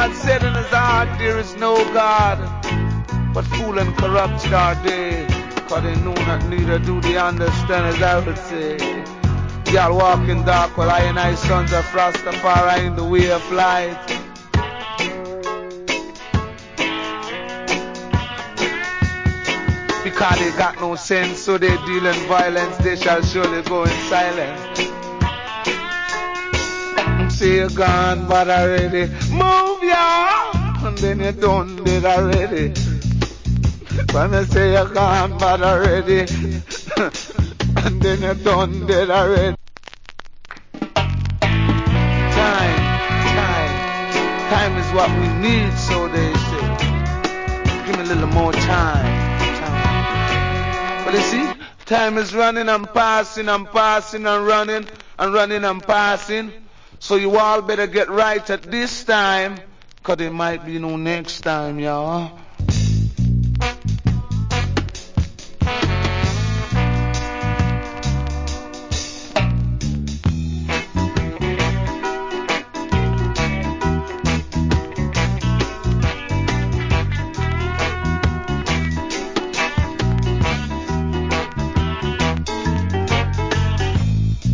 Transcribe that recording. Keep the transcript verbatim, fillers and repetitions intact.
God said in his heart, there is no God, but fool and corrupt are they, cause they know not neither do they understand, as I would say. Y'all walk in dark while I and I sons of Rastafari in the way of light. Because they got no sense, so they deal in violence, they shall surely go in silence. Say you're gone, but already move ya, and then you done it already. When I say you're gone, but already, and then you done it already. Time, time, time is what we need, so they say. Give me a little more time. But you see, time is running and passing and passing and running and running and passing. So you all better get right at this time, cause there might be no next time, y'all.